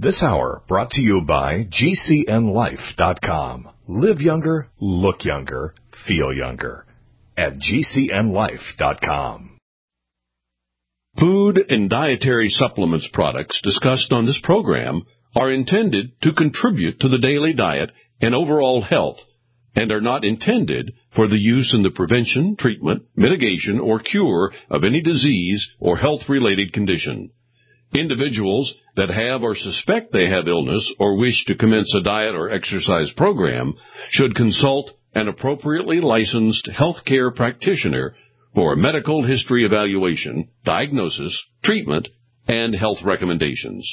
This hour brought to you by GCNLife.com. Live younger, look younger, feel younger at GCNLife.com. Food and dietary supplements products discussed on this program are intended to contribute to the daily diet and overall health and are not intended for the use in the prevention, treatment, mitigation, or cure of any disease or health-related condition. Individuals that have or suspect they have illness or wish to commence a diet or exercise program should consult an appropriately licensed healthcare practitioner for a medical history evaluation, diagnosis, treatment, and health recommendations.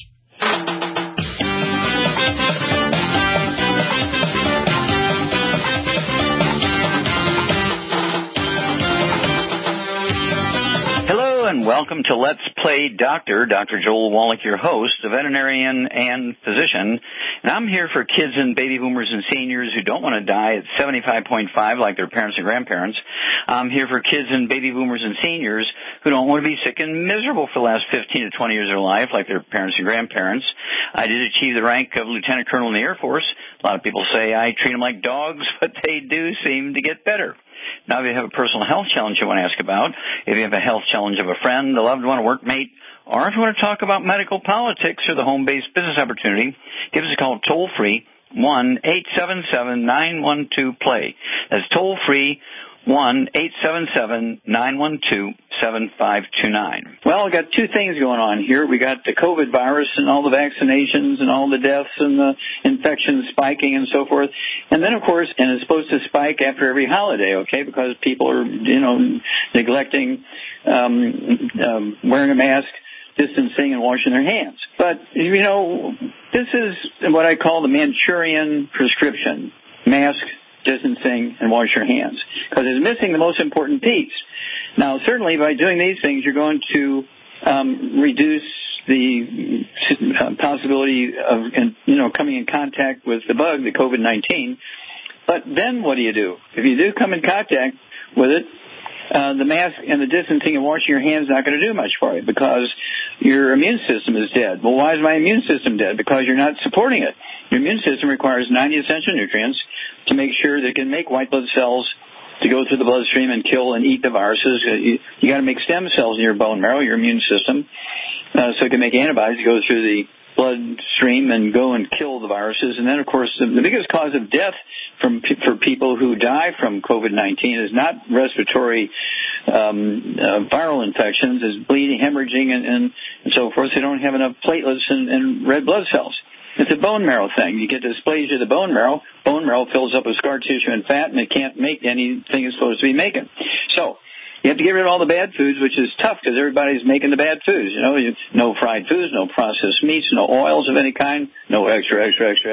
And welcome to Let's Play Doctor. Dr. Joel Wallach, your host, a veterinarian and physician. And I'm here for kids and baby boomers and seniors who don't want to die at 75.5 like their parents and grandparents. I'm here for kids and baby boomers and seniors who don't want to be sick and miserable for the last 15 to 20 years of their life like their parents and grandparents. I did achieve the rank of lieutenant colonel in the Air Force. A lot of people say I treat them like dogs, but they do seem to get better. Now, if you have a personal health challenge you want to ask about, if you have a health challenge of a friend, a loved one, a workmate, or if you want to talk about medical politics or the home-based business opportunity, give us a call toll-free, 1-877-912-PLAY. That's toll-free, 1-877-912-7529. Well, we got two things going on here. We got the COVID virus and all the vaccinations and all the deaths and the infections spiking and so forth. And then, of course, and it's supposed to spike after every holiday, okay, because people are, neglecting wearing a mask, distancing, and washing their hands. But, this is what I call the Manchurian prescription. Mask, distancing, and wash your hands, because it's missing the most important piece. Now, certainly by doing these things, you're going to reduce the possibility of, coming in contact with the bug, the COVID-19. But then what do? If you do come in contact with it, the mask and the distancing and washing your hands not going to do much for you because your immune system is dead. Well, why is my immune system dead? Because you're not supporting it. Your immune system requires 90 essential nutrients to make sure that it can make white blood cells to go through the bloodstream and kill and eat the viruses. You got to make stem cells in your bone marrow, your immune system, so it can make antibodies to go through the bloodstream and go and kill the viruses. And then, of course, the biggest cause of death for people who die from COVID-19 is not respiratory viral infections, is bleeding, hemorrhaging, and so forth. They don't have enough platelets and red blood cells. It's a bone marrow thing. You get dysplasia of the bone marrow. Bone marrow fills up with scar tissue and fat, and it can't make anything it's supposed to be making. So you have to get rid of all the bad foods, which is tough because everybody's making the bad foods. No fried foods, no processed meats, no oils of any kind, no extra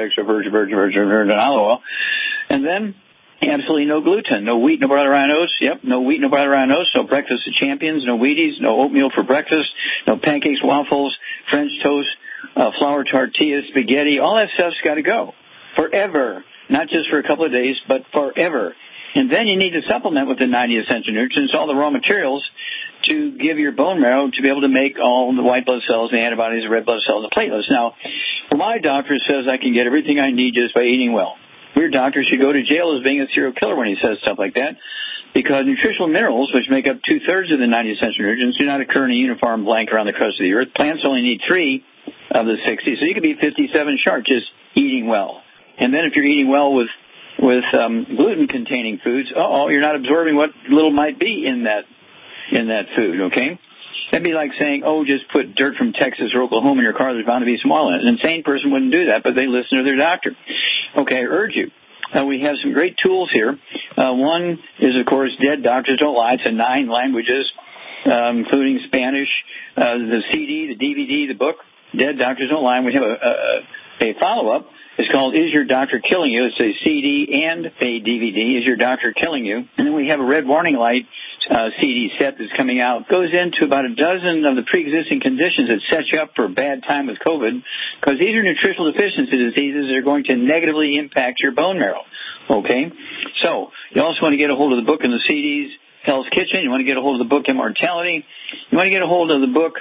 virgin olive oil. And then absolutely no gluten, no wheat, no barley, rye, and oats. Yep, no wheat, no barley, rye, and oats, no breakfast of champions, no Wheaties, no oatmeal for breakfast, no pancakes, waffles, French toast, flour tortillas, spaghetti. All that stuff's got to go forever, not just for a couple of days, but forever. And then you need to supplement with the 90 essential nutrients, all the raw materials, to give your bone marrow to be able to make all the white blood cells, the antibodies, the red blood cells, the platelets. Now, my doctor says I can get everything I need just by eating well. Your doctor should go to jail as being a serial killer when he says stuff like that, because nutritional minerals, which make up 2/3 of the 90 essential nutrients, do not occur in a uniform blank around the crust of the earth. Plants only need 3 of the 60, so you could be 57 sharp just eating well. And then if you're eating well with gluten-containing foods, you're not absorbing what little might be in that food, okay? That'd be like saying, just put dirt from Texas or Oklahoma in your car. There's bound to be some oil in it. An insane person wouldn't do that, but they listen to their doctor. Okay, I urge you. We have some great tools here. One is, of course, Dead Doctors Don't Lie. It's in 9 languages, including Spanish, the CD, the DVD, the book, Dead Doctors Don't Lie. And we have a follow-up. It's called Is Your Doctor Killing You? It's a CD and a DVD, Is Your Doctor Killing You? And then we have a Red Warning Light CD set that's coming out. Goes into about a dozen of the pre-existing conditions that set you up for a bad time with COVID, because these are nutritional deficiency diseases that are going to negatively impact your bone marrow. Okay? So, you also want to get a hold of the book and the CDs, Hell's Kitchen. You want to get a hold of the book Immortality. You want to get a hold of the book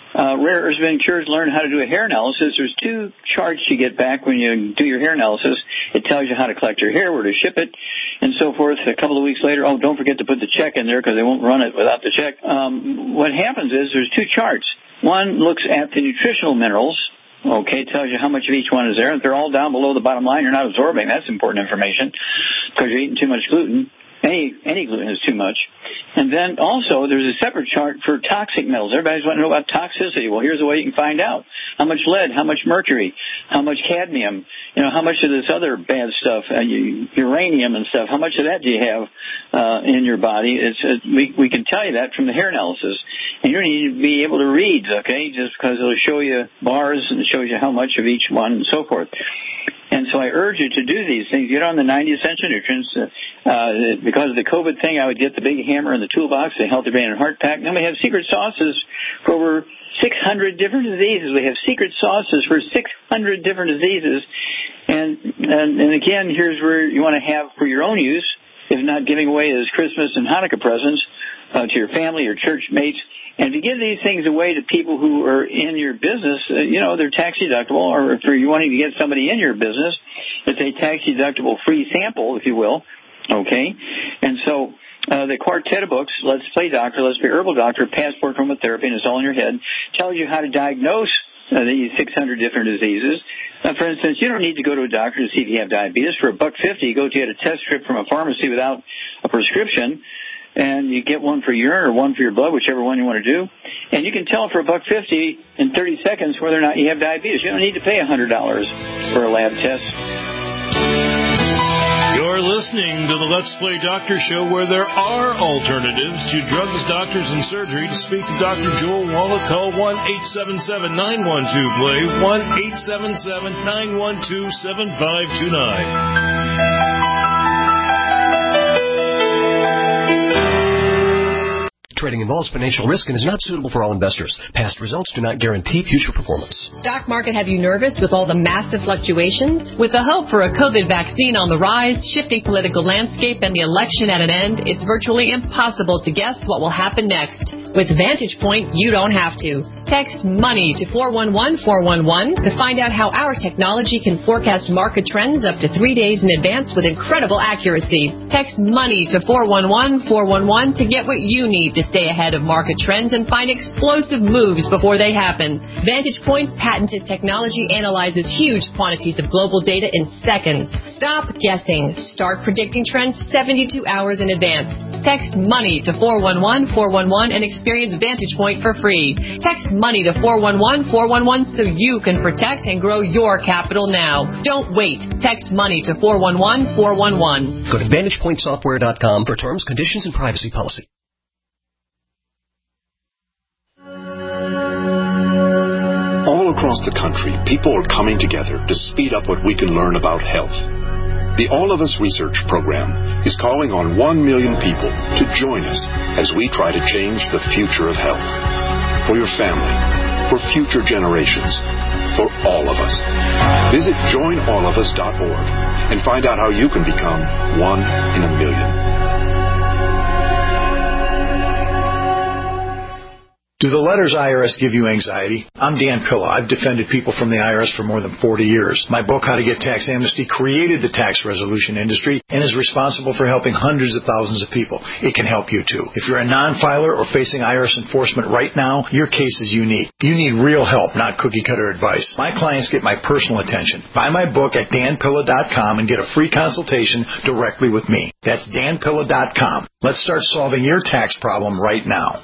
Rare Earths Ventures learn how to do a hair analysis. There's 2 charts you get back when you do your hair analysis. It tells you how to collect your hair, where to ship it, and so forth. A couple of weeks later, don't forget to put the check in there because they won't run it without the check. What happens is there's 2 charts. One looks at the nutritional minerals. Okay, tells you how much of each one is there. If they're all down below the bottom line, you're not absorbing. That's important information because you're eating too much gluten. Any gluten is too much. And then also there's a separate chart for toxic metals. Everybody's wanting to know about toxicity. Well, here's a way you can find out. How much lead, how much mercury, how much cadmium, how much of this other bad stuff, uranium and stuff, how much of that do you have in your body? We can tell you that from the hair analysis. And you don't need to be able to read, okay, just because it'll show you bars and it shows you how much of each one and so forth. And so I urge you to do these things. Get on the 90 essential nutrients. Because of the COVID thing, I would get the big hammer in the toolbox, the Healthy Brain and Heart Pack. Then we have secret sauces for over 600 different diseases. We have secret sauces for 600 different diseases. And again, here's where you want to have for your own use, if not giving away as Christmas and Hanukkah presents to your family or church mates. And if you give these things away to people who are in your business, they're tax deductible, or if you're wanting to get somebody in your business, it's a tax deductible free sample, if you will, okay? And so the quartet of books, Let's Play Doctor, Let's Play Herbal Doctor, Passport to Therapy, and it's all in your head, tells you how to diagnose these 600 different diseases. For instance, you don't need to go to a doctor to see if you have diabetes. For $1.50, you go to get a test strip from a pharmacy without a prescription, and you get one for urine or one for your blood, whichever one you want to do. And you can tell for $1.50 in 30 seconds whether or not you have diabetes. You don't need to pay $100 for a lab test. You're listening to the Let's Play Doctor Show, where there are alternatives to drugs, doctors, and surgery. To speak to Dr. Joel Wallach, call 1-877-912-PLAY, 1-877-912-7529. Trading involves financial risk and is not suitable for all investors. Past results do not guarantee future performance. Stock market have you nervous with all the massive fluctuations? With the hope for a COVID vaccine on the rise, shifting political landscape, and the election at an end, it's virtually impossible to guess what will happen next. With Vantage Point, you don't have to. Text MONEY to 411411 to find out how our technology can forecast market trends up to 3 days in advance with incredible accuracy. Text MONEY to 411411 to get what you need to stay ahead of market trends and find explosive moves before they happen. Vantage Point's patented technology analyzes huge quantities of global data in seconds. Stop guessing. Start predicting trends 72 hours in advance. Text MONEY to 411411 and experience Vantage Point for free. Text MONEY to 411411 so you can protect and grow your capital now. Don't wait. Text MONEY to 411411. Go to VantagePointSoftware.com for terms, conditions, and privacy policy. All across the country, people are coming together to speed up what we can learn about health. The All of Us Research Program is calling on 1 million people to join us as we try to change the future of health. For your family, for future generations, for all of us. Visit joinallofus.org and find out how you can become 1 in a million. Do the letters IRS give you anxiety? I'm Dan Pilla. I've defended people from the IRS for more than 40 years. My book, How to Get Tax Amnesty, created the tax resolution industry and is responsible for helping hundreds of thousands of people. It can help you too. If you're a non-filer or facing IRS enforcement right now, your case is unique. You need real help, not cookie-cutter advice. My clients get my personal attention. Buy my book at danpilla.com and get a free consultation directly with me. That's danpilla.com. Let's start solving your tax problem right now.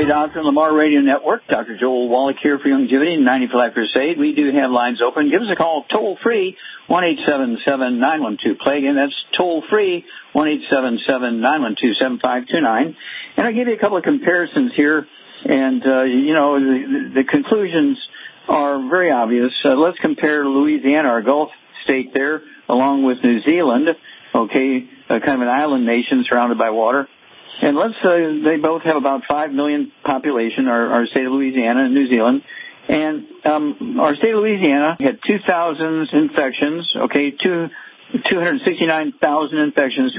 Play Doctor on Lamar Radio Network. Dr. Joel Wallach here for Longevity and 90 for Life Crusade. We do have lines open. Give us a call toll-free, 1-877-912-PLAY. Again, that's toll-free, 1-877-912-7529. And I'll give you a couple of comparisons here. And, the conclusions are very obvious. Let's compare Louisiana, our Gulf state there, along with New Zealand, kind of an island nation surrounded by water. And let's say they both have about 5 million population, our state of Louisiana and New Zealand. And our state of Louisiana had 2,000 infections, 269,000 infections,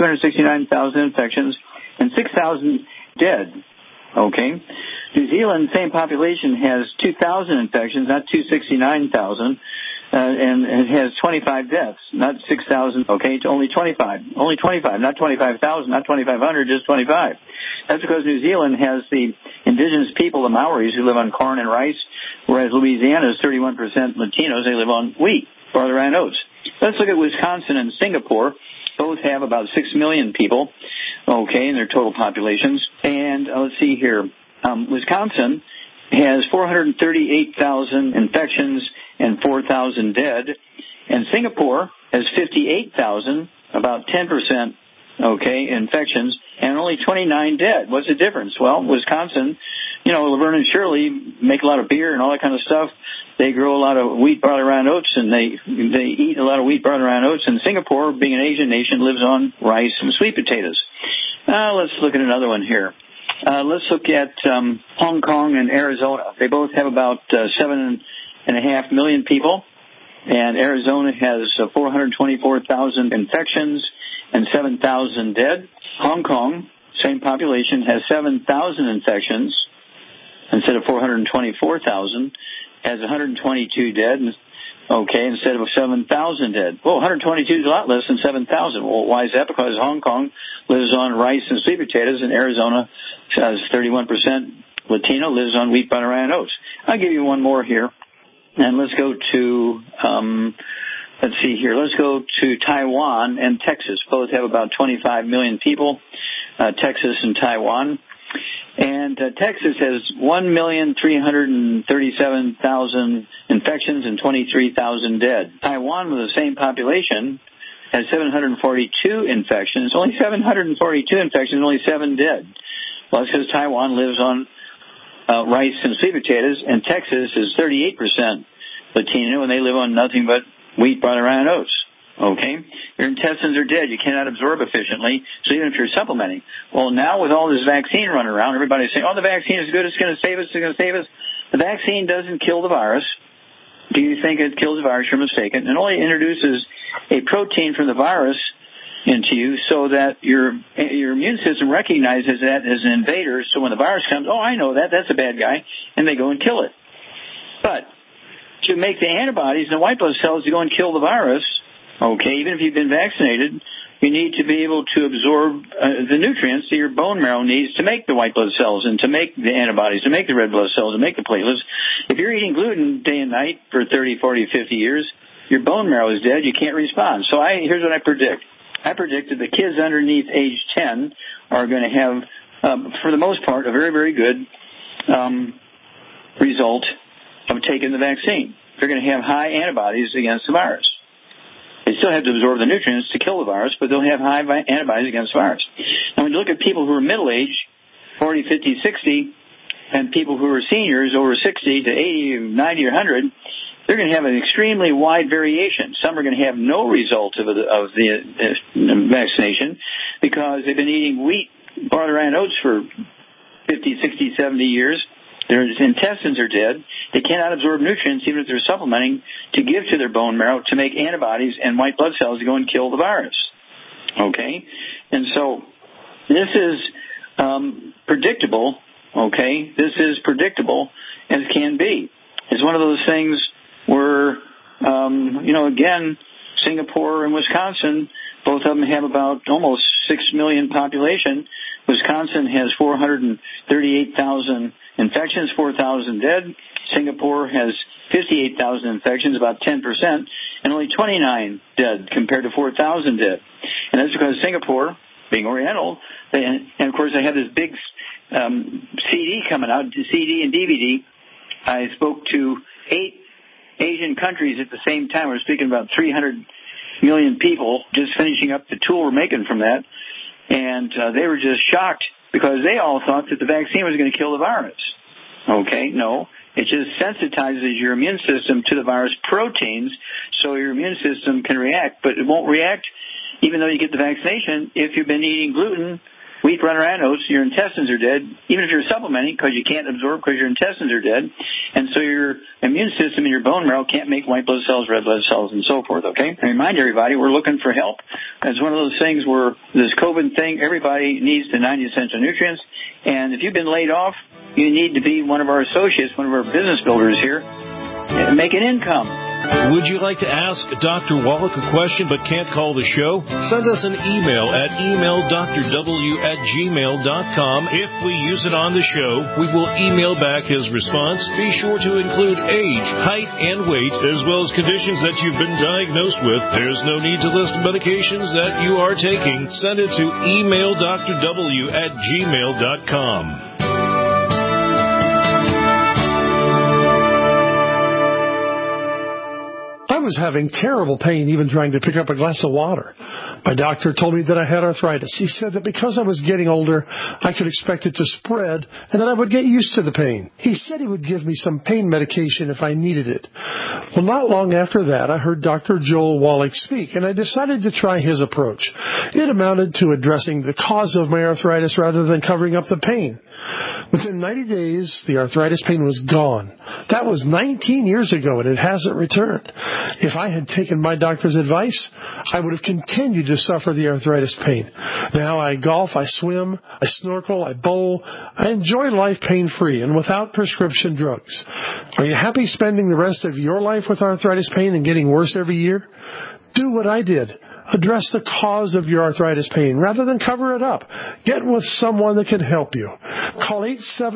and 6,000 dead, New Zealand, same population, has 2,000 infections, not 269,000. And it has 25 deaths, not 6,000, only 25. Only 25, not 25,000, not 2,500, just 25. That's because New Zealand has the indigenous people, the Maoris, who live on corn and rice, whereas Louisiana is 31% Latinos. They live on wheat, barley, rye, and oats. Let's look at Wisconsin and Singapore. Both have about 6 million people, in their total populations. And let's see here. Wisconsin has 438,000 infections and 4,000 dead. And Singapore has 58,000, about 10%, infections, and only 29 dead. What's the difference? Well, Wisconsin, Laverne and Shirley make a lot of beer and all that kind of stuff. They grow a lot of wheat, barley, rye, and oats, and they eat a lot of wheat, barley, rye, and oats. And Singapore, being an Asian nation, lives on rice and sweet potatoes. Let's look at another one here. Let's look at Hong Kong and Arizona. They both have about 7.5 million people, and Arizona has 424,000 infections and 7,000 dead. Hong Kong, same population, has 7,000 infections instead of 424,000, has 122 dead, instead of 7,000 dead. Well, 122 is a lot less than 7,000. Well, why is that? Because Hong Kong lives on rice and sweet potatoes, and Arizona has 31% Latino, lives on wheat, butter, and oats. I'll give you one more here. And let's go to, let's go to Taiwan and Texas. Both have about 25 million people, Texas and Taiwan. And Texas has 1,337,000 infections and 23,000 dead. Taiwan, with the same population, has 742 infections, only 742 infections, only 7 dead. Well, that's because Taiwan lives on rice and sweet potatoes, and Texas is 38% Latino, and they live on nothing but wheat, barley, rye, and oats. Your intestines are dead. You cannot absorb efficiently, so even if you're supplementing. Well, now with all this vaccine running around, everybody's saying, the vaccine is good, it's going to save us, it's going to save us. The vaccine doesn't kill the virus. Do you think it kills the virus? You're mistaken. It only introduces a protein from the virus into you so that your immune system recognizes that as an invader, so when the virus comes, I know that's a bad guy, and they go and kill it. But to make the antibodies and the white blood cells to go and kill the virus, even if you've been vaccinated, you need to be able to absorb the nutrients that your bone marrow needs to make the white blood cells and to make the antibodies, to make the red blood cells, to make the platelets. If you're eating gluten day and night for 30, 40, 50 years, your bone marrow is dead. You can't respond. So here's what I predict. I predict that the kids underneath age 10 are going to have, for the most part, a very, very good result of taking the vaccine. They're going to have high antibodies against the virus. They still have to absorb the nutrients to kill the virus, but they'll have high antibodies against the virus. Now, when you look at people who are middle-aged, 40, 50, 60, and people who are seniors over 60 to 80, 90, or 100, they're going to have an extremely wide variation. Some are going to have no result of the vaccination because they've been eating wheat, barley, rye, and oats for 50, 60, 70 years. Their intestines are dead. They cannot absorb nutrients, even if they're supplementing, to give to their bone marrow to make antibodies and white blood cells to go and kill the virus. And so this is predictable. This is predictable as can be. It's one of those things where, again, Singapore and Wisconsin, both of them have about almost 6 million population. Wisconsin has 438,000 infections, 4,000 dead. Singapore has 58,000 infections, about 10%, and only 29 dead compared to 4,000 dead. And that's because Singapore, being Oriental, and of course they have this big CD coming out, CD and DVD. I spoke to 8 Asian countries at the same time. We're speaking about 300 million people, just finishing up the tool we're making from that. And they were just shocked because they all thought that the vaccine was going to kill the virus. Okay, no. It just sensitizes your immune system to the virus proteins so your immune system can react. But it won't react even though you get the vaccination if you've been eating gluten, wheat, runner, and oats, your intestines are dead, even if you're supplementing because you can't absorb because your intestines are dead. And so your immune system and your bone marrow can't make white blood cells, red blood cells, and so forth, okay? I remind everybody we're looking for help. It's one of those things where this COVID thing, everybody needs the 90 essential nutrients. And if you've been laid off, you need to be one of our associates, one of our business builders here, and make an income. Would you like to ask Dr. Wallach a question but can't call the show? Send us an email at emaildrw@gmail.com. If we use it on the show, we will email back his response. Be sure to include age, height, and weight, as well as conditions that you've been diagnosed with. There's no need to list medications that you are taking. Send it to emaildrw@gmail.com. I was having terrible pain even trying to pick up a glass of water. My doctor told me that I had arthritis. He said that because I was getting older, I could expect it to spread and that I would get used to the pain. He said he would give me some pain medication if I needed it. Well, not long after that, I heard Dr. Joel Wallach speak, and I decided to try his approach. It amounted to addressing the cause of my arthritis rather than covering up the pain. Within 90 days, the arthritis pain was gone. That was 19 years ago, and it hasn't returned. If I had taken my doctor's advice, I would have continued to suffer the arthritis pain. Now I golf, I swim, I snorkel, I bowl. I enjoy life pain-free and without prescription drugs. Are you happy spending the rest of your life with arthritis pain and getting worse every year? Do what I did. Address the cause of your arthritis pain rather than cover it up. Get with someone that can help you. Call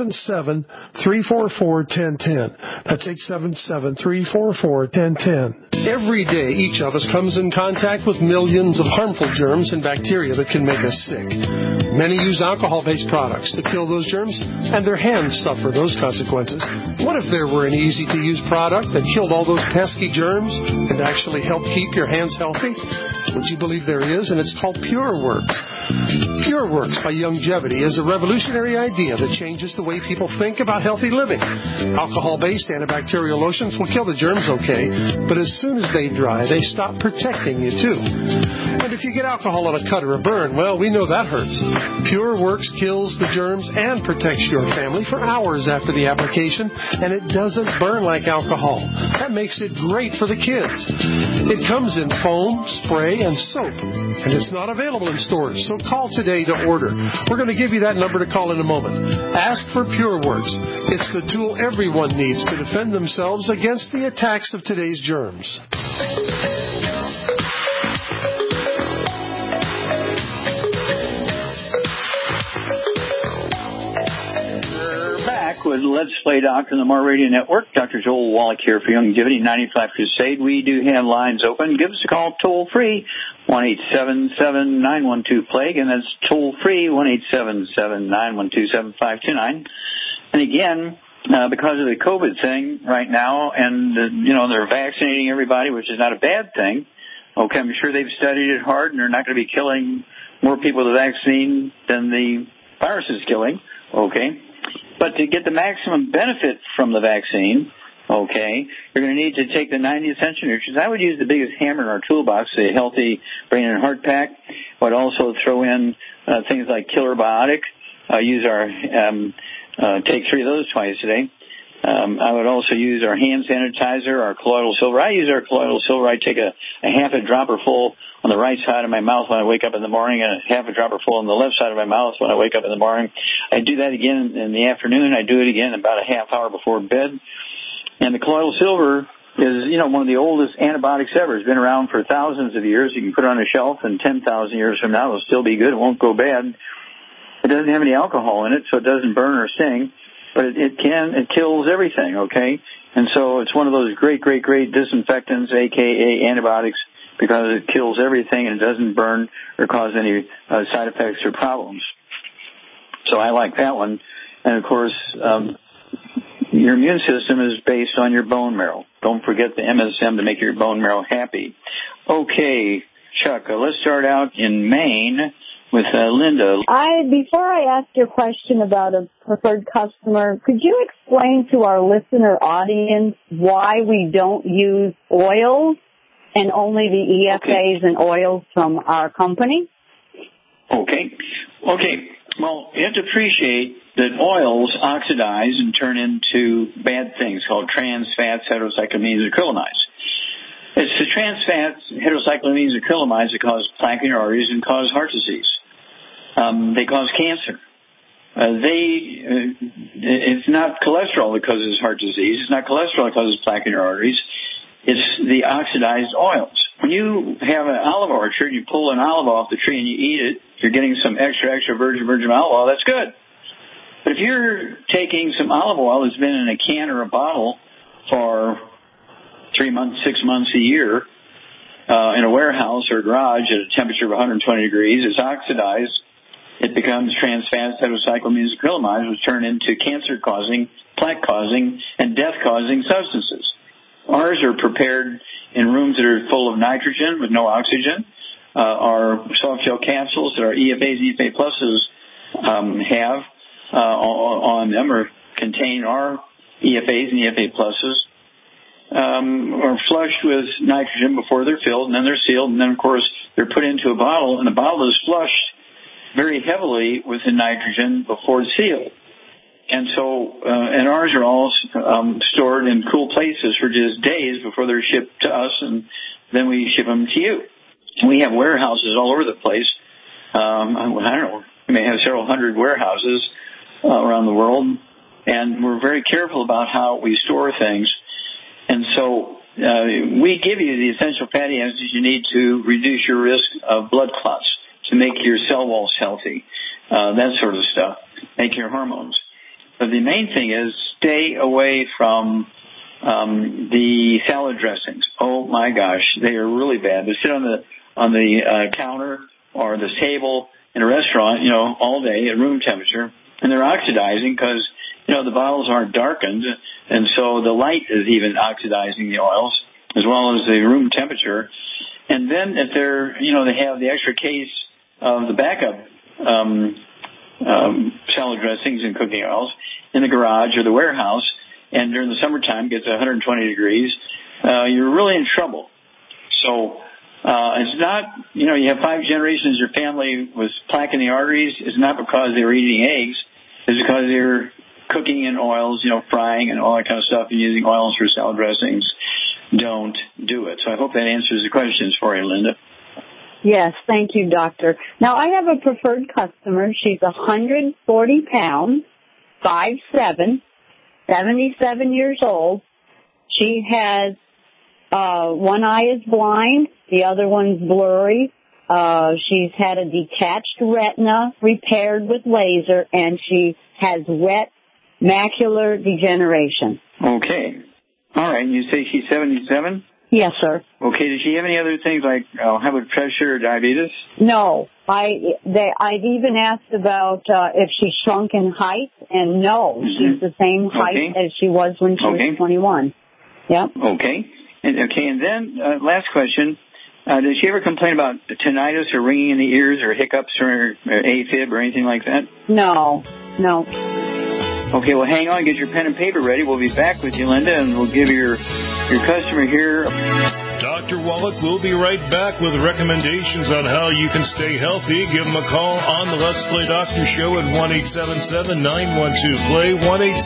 877-344-1010. That's 877-344-1010. Every day, each of us comes in contact with millions of harmful germs and bacteria that can make us sick. Many use alcohol-based products to kill those germs, and their hands suffer those consequences. What if there were an easy-to-use product that killed all those pesky germs and actually helped keep your hands healthy? Would you believe there is? And it's called PureWorks. PureWorks by Youngevity is a revolutionary idea that changes the way people think about healthy living. Alcohol-based antibacterial lotions will kill the germs okay, but as soon as they dry, they stop protecting you too. And if you get alcohol on a cut or a burn, well, we know that hurts. PureWorks kills the germs and protects your family for hours after the application, and it doesn't burn like alcohol. That makes it great for the kids. It comes in foam, spray, and soap, and it's not available in stores, so call today to order. We're going to give you that number to call in a moment. Ask for PureWorks. It's the tool everyone needs to defend themselves against the attacks of today's germs. With Let's Play Doctor on the More Radio Network. Dr. Joel Wallach here for Youngevity 95 Crusade. We do have lines open. Give us a call toll free, 1-877-912-PLAGUE, and that's toll free, 1-877-912-7529. And again, because of the COVID thing right now, and they're vaccinating everybody, which is not a bad thing. Okay, I'm sure they've studied it hard, and they're not going to be killing more people with the vaccine than the virus is killing. Okay. But to get the maximum benefit from the vaccine, okay, you're going to need to take the 90 essential nutrients. I would use the biggest hammer in our toolbox, the Healthy Brain and Heart Pack. I would also throw in things like Killer Biotic. Use our take 3 of those twice a day. I would also use our hand sanitizer, our colloidal silver. I use our colloidal silver. I take a half a dropper full on the right side of my mouth when I wake up in the morning and a half a dropper full on the left side of my mouth when I wake up in the morning. I do that again in the afternoon. I do it again about a half hour before bed. And the colloidal silver is, one of the oldest antibiotics ever. It's been around for thousands of years. You can put it on a shelf, and 10,000 years from now it'll still be good. It won't go bad. It doesn't have any alcohol in it, so it doesn't burn or sting. But it kills everything, okay? And so it's one of those great disinfectants, a.k.a. antibiotics, because it kills everything and it doesn't burn or cause any side effects or problems. So I like that one. And, of course, your immune system is based on your bone marrow. Don't forget the MSM to make your bone marrow happy. Okay, Chuck, let's start out in Maine with Linda. Before I ask your question about a preferred customer, could you explain to our listener audience why we don't use oils and only the EFAs and oils from our company? Okay. Well, you have to appreciate that oils oxidize and turn into bad things called trans fats, heterocyclamines, and acrylamides. It's the trans fats, heterocyclamines, and acrylamides that cause plaque in your arteries and cause heart disease. They cause cancer. It's not cholesterol that causes heart disease. It's not cholesterol that causes plaque in your arteries. It's the oxidized oils. When you have an olive orchard, you pull an olive off the tree and you eat it, you're getting some extra virgin olive oil, that's good. But if you're taking some olive oil that's been in a can or a bottle for 3 months, 6 months, a year, in a warehouse or a garage at a temperature of 120 degrees, it's oxidized. It becomes trans fats, heterocyclamines, acrylamides, which turn into cancer-causing, plaque-causing, and death-causing substances. Ours are prepared in rooms that are full of nitrogen with no oxygen. Our soft gel capsules that our EFAs, EFA pluses have on them or contain our EFAs and EFA pluses are flushed with nitrogen before they're filled, and then they're sealed, and then, of course, they're put into a bottle, and the bottle is flushed very heavily with the nitrogen before it's sealed. And so, and ours are all stored in cool places for just days before they're shipped to us, and then we ship them to you. We have warehouses all over the place. I don't know, we may have several hundred warehouses around the world, and we're very careful about how we store things. And so we give you the essential fatty acids you need to reduce your risk of blood clots, to make your cell walls healthy, that sort of stuff, make your hormones. But the main thing is stay away from the salad dressings. Oh my gosh, they are really bad. They sit on the counter or the table in a restaurant, all day at room temperature, and they're oxidizing because the bottles aren't darkened, and so the light is even oxidizing the oils as well as the room temperature. And then if they're they have the extra case of the backup salad dressings and cooking oils in the garage or the warehouse, and during the summertime gets 120 degrees, you're really in trouble. So it's not, you have 5 generations of your family with plaque in the arteries. It's not because they were eating eggs. It's because they're cooking in oils, frying and all that kind of stuff, and using oils for salad dressings. Don't do it. So I hope that answers the questions for you, Linda. Yes, thank you, doctor. Now, I have a preferred customer. She's 140 pounds, 5'7", 77 years old. She has one eye is blind, the other one's blurry. She's had a detached retina repaired with laser, and she has wet macular degeneration. Okay. All right. You say she's 77? Yes, sir. Okay. Does she have any other things like high blood pressure or diabetes? No. I've even asked about if she shrunk in height, and no, she's the same height as she was when she was 21. Yep. Okay. And then last question. Does she ever complain about tinnitus or ringing in the ears or hiccups or AFib or anything like that? No. Okay, well, hang on. Get your pen and paper ready. We'll be back with you, Linda, and we'll give your customer here. Dr. Wallach will be right back with recommendations on how you can stay healthy. Give him a call on the Let's Play Doctor Show at 1-877-912-PLAY,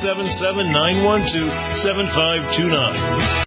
1-877-912-7529.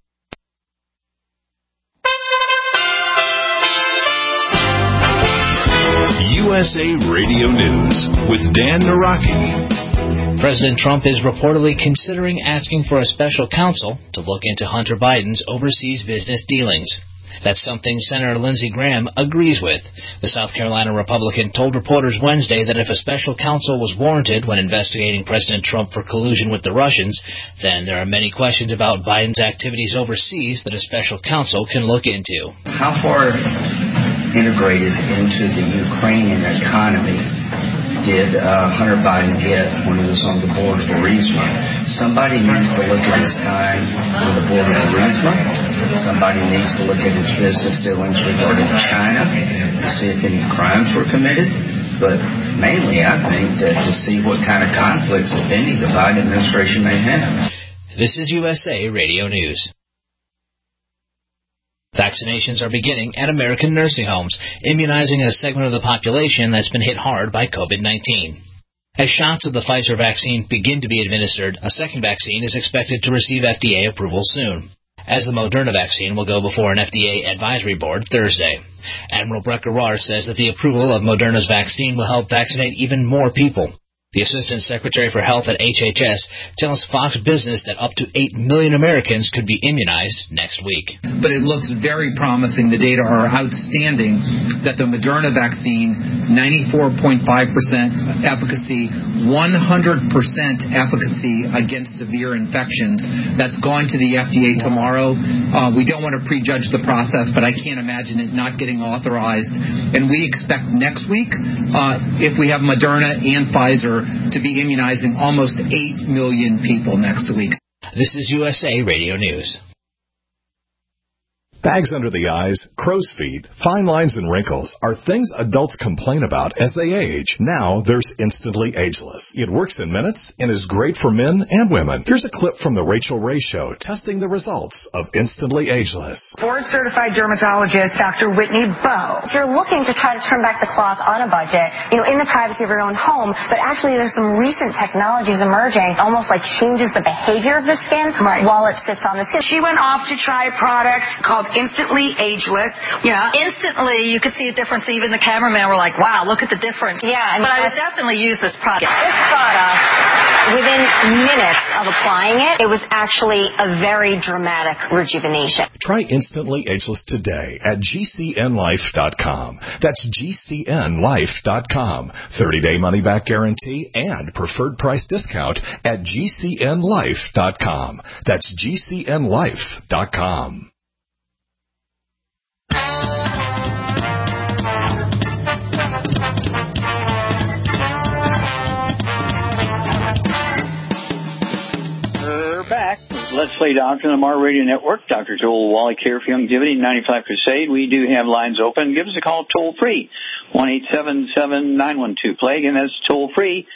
USA Radio News with Dan Naraki. President Trump is reportedly considering asking for a special counsel to look into Hunter Biden's overseas business dealings. That's something Senator Lindsey Graham agrees with. The South Carolina Republican told reporters Wednesday that if a special counsel was warranted when investigating President Trump for collusion with the Russians, then there are many questions about Biden's activities overseas that a special counsel can look into. How far integrated into the Ukrainian economy did Hunter Biden get when he was on the board of Burisma? Somebody needs to look at his time on the board of Burisma. Somebody needs to look at his business dealings regarding China to see if any crimes were committed. But mainly, I think that to see what kind of conflicts, if any, the Biden administration may have. This is USA Radio News. Vaccinations are beginning at American nursing homes, immunizing a segment of the population that's been hit hard by COVID-19. As shots of the Pfizer vaccine begin to be administered, a second vaccine is expected to receive FDA approval soon, as the Moderna vaccine will go before an FDA advisory board Thursday. Admiral Brett Giroir says that the approval of Moderna's vaccine will help vaccinate even more people. The Assistant Secretary for Health at HHS tells Fox Business that up to 8 million Americans could be immunized next week. But it looks very promising. The data are outstanding that the Moderna vaccine, 94.5% efficacy, 100% efficacy against severe infections. That's going to the FDA tomorrow. We don't want to prejudge the process, but I can't imagine it not getting authorized. And we expect next week, if we have Moderna and Pfizer, to be immunizing almost 8 million people next week. This is USA Radio News. Bags under the eyes, crow's feet, fine lines, and wrinkles are things adults complain about as they age. Now there's Instantly Ageless. It works in minutes and is great for men and women. Here's a clip from The Rachel Ray Show testing the results of Instantly Ageless. Board-certified dermatologist Dr. Whitney Bowe. If you're looking to try to turn back the clock on a budget, in the privacy of your own home, but actually there's some recent technologies emerging, almost like changes the behavior of the skin while it sits on the skin. She went off to try a product called Instantly Ageless. Yeah. Instantly, you could see a difference. Even the cameraman were like, wow, look at the difference. Yeah. But I would definitely use this product. This product, within minutes of applying it, it was actually a very dramatic rejuvenation. Try Instantly Ageless today at GCNlife.com. That's GCNlife.com. 30-day money-back guarantee and preferred price discount at GCNlife.com. That's GCNlife.com. We're back. Let's Play Doctor on the Mar Radio Network. Dr. Joel Wallach here for Youngevity 95 Crusade. We do have lines open. Give us a call toll free, 1-877-912-PLAY. Again, that's toll free,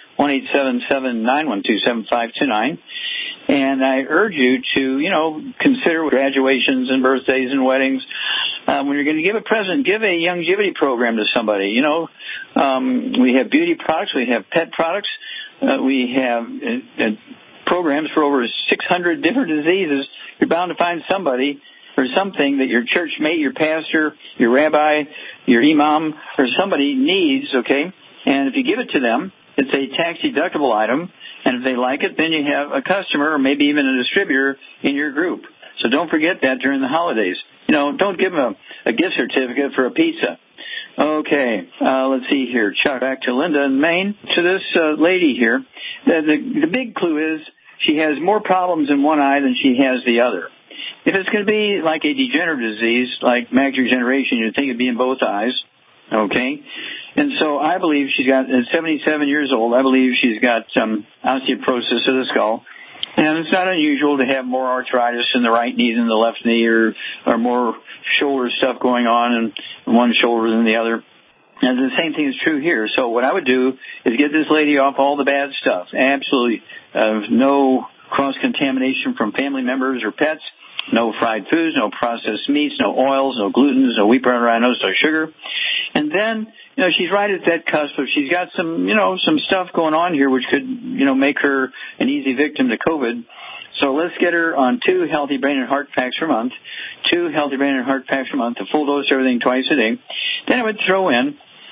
1-877-912-7529. And I urge you to, consider graduations and birthdays and weddings. When you're going to give a present, give a Youngevity program to somebody. We have beauty products. We have pet products. We have programs for over 600 different diseases. You're bound to find somebody or something that your church mate, your pastor, your rabbi, your imam, or somebody needs, okay? And if you give it to them, it's a tax-deductible item. And if they like it, then you have a customer or maybe even a distributor in your group. So don't forget that during the holidays. Don't give them a gift certificate for a pizza. Okay, let's see here. Chuck, back to Linda in Maine. To this lady here, the big clue is she has more problems in one eye than she has the other. If it's going to be like a degenerative disease, like macular degeneration, you'd think it'd be in both eyes, okay? And so I believe she's got, at 77 years old, I believe she's got osteoporosis of the skull. And it's not unusual to have more arthritis in the right knee than the left knee, or more shoulder stuff going on in one shoulder than the other. And the same thing is true here. So what I would do is get this lady off all the bad stuff. Absolutely no cross-contamination from family members or pets, no fried foods, no processed meats, no oils, no glutens, no wheat bran, no sugar. And then, she's right at that cusp of she's got some, some stuff going on here which could, make her an easy victim to COVID. So let's get her on 2 Healthy Brain and Heart Packs per month, 2 Healthy Brain and Heart Packs per month, a full dose of everything twice a day. Then I would throw in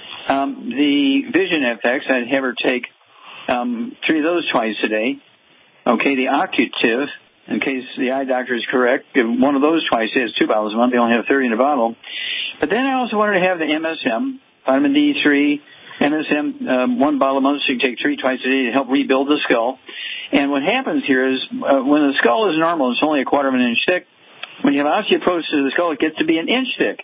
the Vision FX. I'd have her take 3 of those twice a day. Okay, the Occutive, in case the eye doctor is correct, give one of those twice a day. It's 2 bottles a month. They only have 30 in a bottle. But then I also wanted to have the MSM, vitamin D3, MSM, 1 bottle a month, so you can take 3 twice a day to help rebuild the skull. And what happens here is when the skull is normal, it's only a quarter of an inch thick. When you have osteoporosis of the skull, it gets to be an inch thick.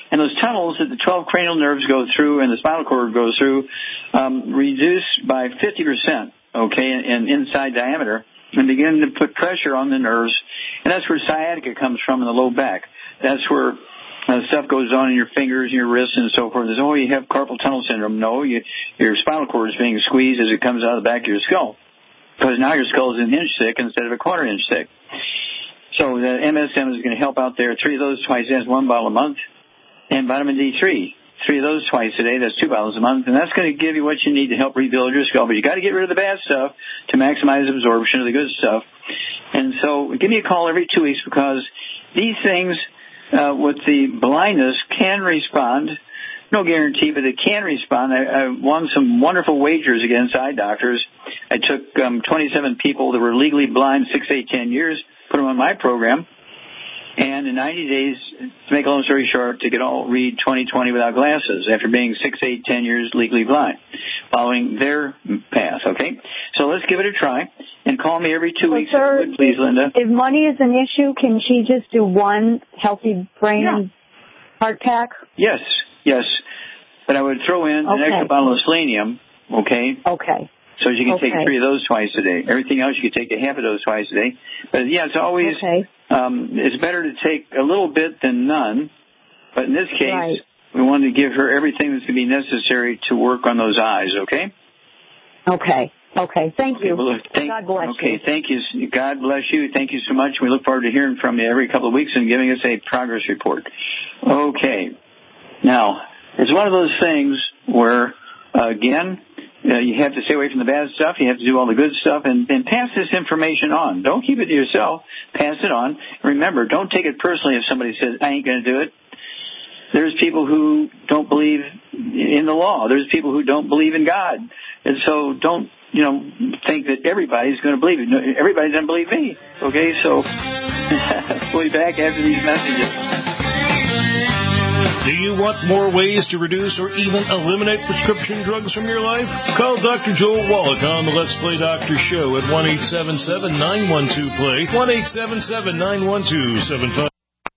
And those tunnels that the 12 cranial nerves go through and the spinal cord goes through reduce by 50%, okay, in inside diameter, and begin to put pressure on the nerves. And that's where sciatica comes from in the low back. That's where stuff goes on in your fingers and your wrists and so forth. There's, you have carpal tunnel syndrome. No, your spinal cord is being squeezed as it comes out of the back of your skull, because now your skull is an inch thick instead of a quarter inch thick. So the MSM is going to help out there. 3 of those twice a day, 1 bottle a month. And vitamin D3, 3 of those twice a day, that's 2 bottles a month. And that's going to give you what you need to help rebuild your skull. But you got to get rid of the bad stuff to maximize absorption of the good stuff. And so give me a call every 2 weeks, because these things with the blindness can respond. No guarantee, but it can respond. I won some wonderful wagers against eye doctors. I took 27 people that were legally blind 6, 8, 10 years, put them on my program. And in 90 days, to make a long story short, they could all read 20/20 without glasses after being 6, 8, 10 years legally blind, following their path, okay? So let's give it a try. And call me every 2 weeks, sir, please, Linda. If money is an issue, can she just do one Healthy Brain heart pack? Yes. But I would throw in an extra bottle of selenium, okay? Okay. So you can take 3 of those twice a day. Everything else, you can take a half of those twice a day. But, yeah, it's always it's better to take a little bit than none. But in this case, we wanted to give her everything that's going to be necessary to work on those eyes, okay? Okay. Thank you. Well, God bless you. Okay, thank you. God bless you. Thank you so much. We look forward to hearing from you every couple of weeks and giving us a progress report. Okay. Now, it's one of those things where, again, you have to stay away from the bad stuff. You have to do all the good stuff and pass this information on. Don't keep it to yourself. Pass it on. Remember, don't take it personally if somebody says, I ain't going to do it. There's people who don't believe in the law. There's people who don't believe in God. And so don't, think that everybody's going to believe it. No, everybody doesn't believe me. Okay, so we'll be back after these messages. Do you want more ways to reduce or even eliminate prescription drugs from your life? Call Dr. Joel Wallach on the Let's Play Doctor Show at 1-877-912-PLAY, 1-877-912-75.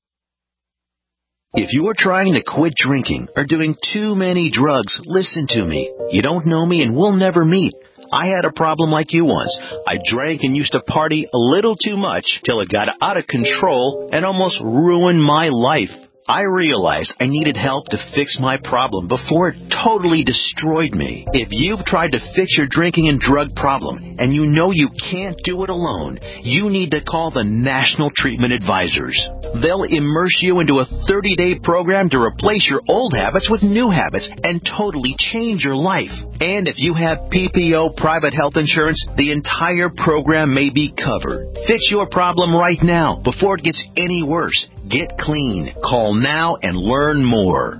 If you are trying to quit drinking or doing too many drugs, listen to me. You don't know me and we'll never meet. I had a problem like you once. I drank and used to party a little too much till it got out of control and almost ruined my life. I realized I needed help to fix my problem before it totally destroyed me. If you've tried to fix your drinking and drug problem and you know you can't do it alone, you need to call the National Treatment Advisors. They'll immerse you into a 30-day program to replace your old habits with new habits and totally change your life. And if you have PPO private health insurance, the entire program may be covered. Fix your problem right now before it gets any worse. Get clean. Call now and learn more.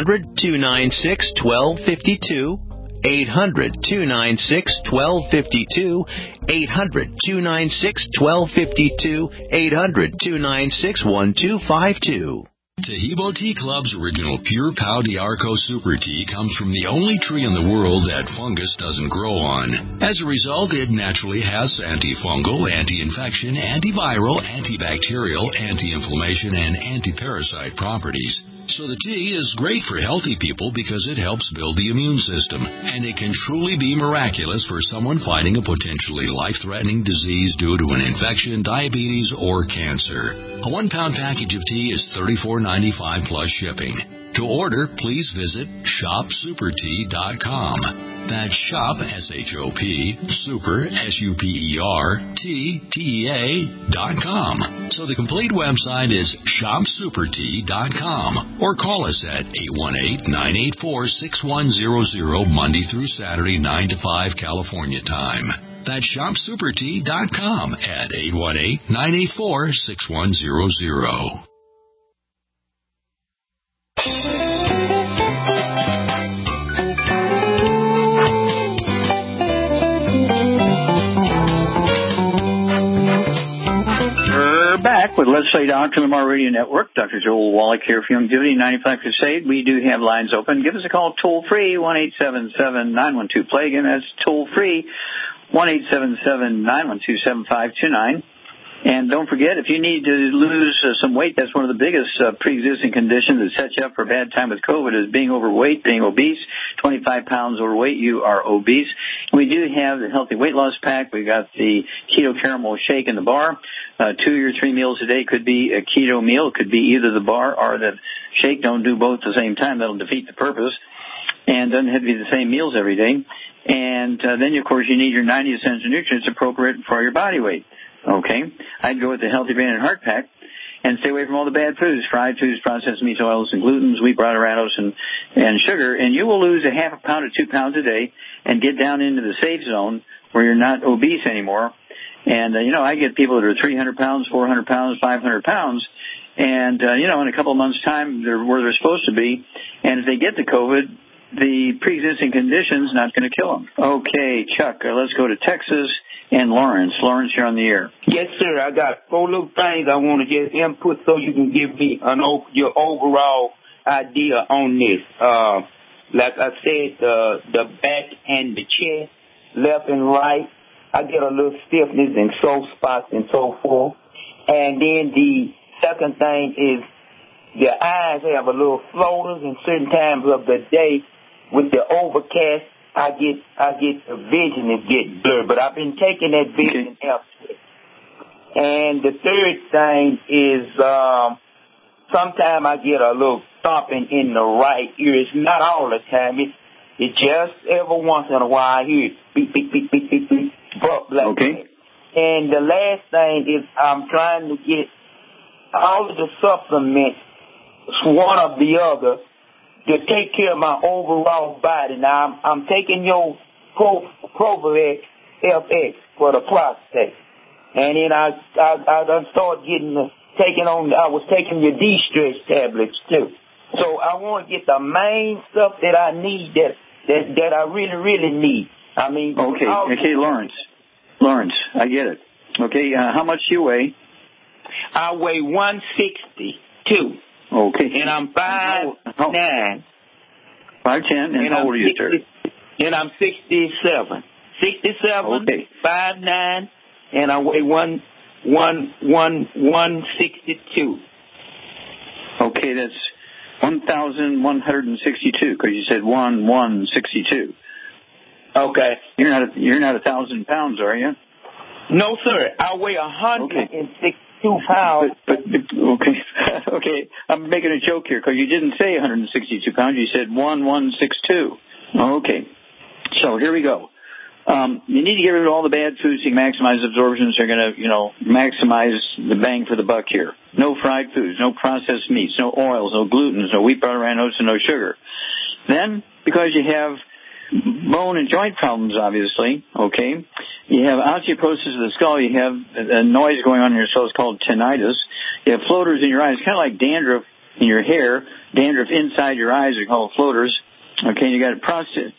800-296-1252. 800-296-1252. 800-296-1252. 800-296-1252. Tahibo Tea Club's original Pure Pau D'Arco Super Tea comes from the only tree in the world that fungus doesn't grow on. As a result, it naturally has antifungal, anti-infection, antiviral, antibacterial, anti-inflammation, and anti-parasite properties. So the tea is great for healthy people because it helps build the immune system, and it can truly be miraculous for someone fighting a potentially life-threatening disease due to an infection, diabetes, or cancer. A 1-pound package of tea is $34.95 plus shipping. To order, please visit shopsupertea.com. That's shop, S-H-O-P, super, SUPERTEA.com. So the complete website is shopsupertea.com. Or call us at 818-984-6100 Monday through Saturday, 9 to 5 California time. That's shopsupertea.com at 818-984-6100. We're back with Let's Play Doctor Lamar Radio Network. Dr. Joel Wallach here for Youngevity 95 Crusade. We do have lines open. Give us a call toll-free, 1-877-912-PLAY. Again, that's toll-free, 1-877-912-7529. And don't forget, if you need to lose some weight, that's one of the biggest pre-existing conditions that sets you up for a bad time with COVID is being overweight, being obese. 25 pounds overweight, you are obese. We do have the Healthy Weight Loss Pack. We've got the Keto Caramel Shake in the bar. 2 or 3 meals a day could be a keto meal. It could be either the bar or the shake. Don't do both at the same time. That'll defeat the purpose. And doesn't have to be the same meals every day. And then, of course, you need your 90 essential nutrients appropriate for your body weight. Okay? I'd go with the Healthy Brain and Heart Pack and stay away from all the bad foods, fried foods, processed meats, oils, and glutens, wheat, brown rannose, and sugar. And you will lose a half a pound to 2 pounds a day and get down into the safe zone where you're not obese anymore. And, I get people that are 300 pounds, 400 pounds, 500 pounds. And, in a couple of months' time, they're where they're supposed to be. And if they get the COVID, the pre-existing condition's not going to kill them. Okay, Chuck, let's go to Texas and Lawrence. Lawrence, you're on the air. Yes, sir. I got 4 little things I want to get input so you can give me your overall idea on this. Like I said, the back and the chest, left and right, I get a little stiffness and sore spots and so forth. And then the second thing is the eyes have a little floaters in certain times of the day. With the overcast, I get the vision is getting blurred, but I've been taking that vision elsewhere. And the third thing is sometimes I get a little thumping in the right ear. It's not all the time. It's just every once in a while I hear it beep, beep, beep, beep, beep, beep, like that. And the last thing is I'm trying to get all of the supplements, one or the other, to take care of my overall body. Now, I'm taking your Provax FX for the prostate. And then I done started I was taking your D-Stretch tablets too. So I want to get the main stuff that I need, that I really, really need. I mean... Okay, Lawrence, I get it. Okay, how much do you weigh? I weigh 162. Okay. And I'm 5'9". 5'10", and how old are you, sir? And I'm 67. 67, okay. 5'9", and I weigh 162. Okay, that's 1,162, because you said 162. Okay. You're not 1,000 pounds, are you? No, sir. I weigh 162 pounds. But okay. I'm making a joke here because you didn't say 162 pounds. You said 1,162. Okay. So here we go. You need to get rid of all the bad foods so you can maximize absorptions. They're going to, maximize the bang for the buck here. No fried foods, no processed meats, no oils, no glutens, no wheat, butter, rannose, and no sugar. Then, because you have bone and joint problems, obviously, okay, you have osteoporosis of the skull, you have a noise going on in your skull, it's called tinnitus, you have floaters in your eyes, kind of like dandruff in your hair, dandruff inside your eyes are called floaters, okay, you got prostate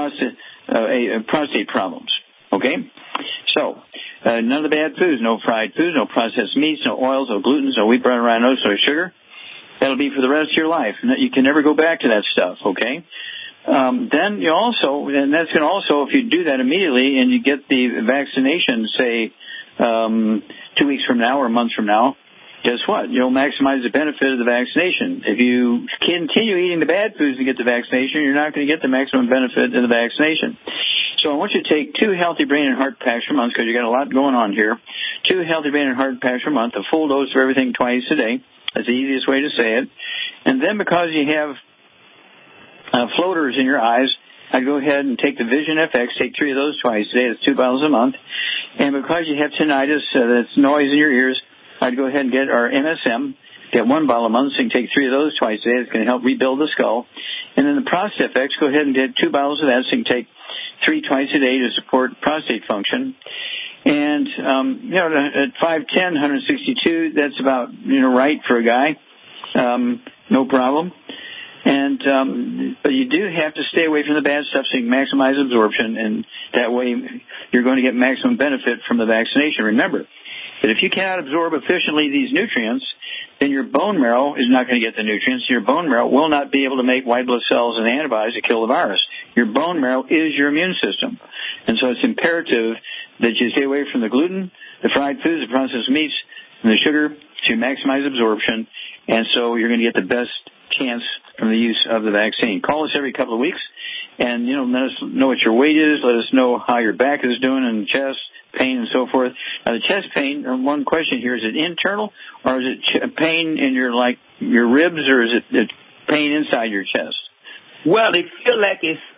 problems, okay? So, none of the bad foods, no fried foods, no processed meats, no oils, no glutens, no wheat, butter, rannose, no sugar. That'll be for the rest of your life. You can never go back to that stuff, okay? Then you also, and that's going to also, if you do that immediately and you get the vaccination, say, 2 weeks from now or a month from now, guess what? You'll maximize the benefit of the vaccination. If you continue eating the bad foods to get the vaccination, you're not going to get the maximum benefit of the vaccination. So I want you to take 2 Healthy Brain and Heart Packs per month, because you got a lot going on here. 2 Healthy Brain and Heart Packs per month, a full dose of everything twice a day. That's the easiest way to say it. And then because you have floaters in your eyes, I'd go ahead and take the Vision FX, take 3 of those twice a day. That's 2 bottles a month. And because you have tinnitus, that's noise in your ears, I'd go ahead and get our MSM, get 1 bottle a month, so you can take 3 of those twice a day. It's going to help rebuild the skull. And then the Prostate FX, go ahead and get 2 bottles of that, so you can take 3 twice a day to support prostate function. And, at 5'10", 162, that's about, right for a guy. No problem. And, but you do have to stay away from the bad stuff so you can maximize absorption, and that way you're going to get maximum benefit from the vaccination. Remember that if you cannot absorb efficiently these nutrients, then your bone marrow is not going to get the nutrients. Your bone marrow will not be able to make white blood cells and antibodies to kill the virus. Your bone marrow is your immune system. And so it's imperative that you stay away from the gluten, the fried foods, the processed meats, and the sugar to maximize absorption, and so you're going to get the best chance from the use of the vaccine. Call us every couple of weeks, and let us know what your weight is. Let us know how your back is doing and chest pain and so forth. Now, the chest pain. One question here: is it internal, or is it pain in your ribs, or is it pain inside your chest? Well, it feels like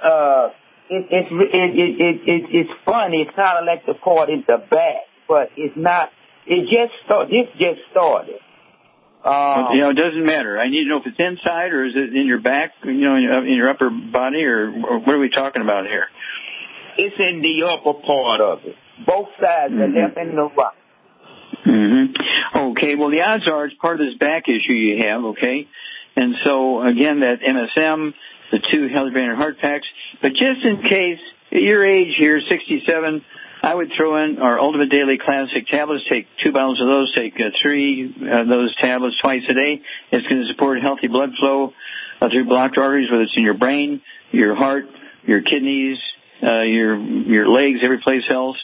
it's funny. It's kind of like the part in the back, but it's not. This just started. It doesn't matter. I need to know if it's inside or is it in your back, in your upper body, or what are we talking about here? It's in the upper part of it. Both sides, the left and the right. Mm-hmm. Okay, well, the odds are it's part of this back issue you have, okay? And so, again, that MSM, the 2 Healthy Brain and Heart Packs. But just in case, at your age here, 67, I would throw in our Ultimate Daily Classic tablets. Take 2 bottles of those. Take 3 of those tablets twice a day. It's going to support healthy blood flow through blocked arteries, whether it's in your brain, your heart, your kidneys, your legs, every place else.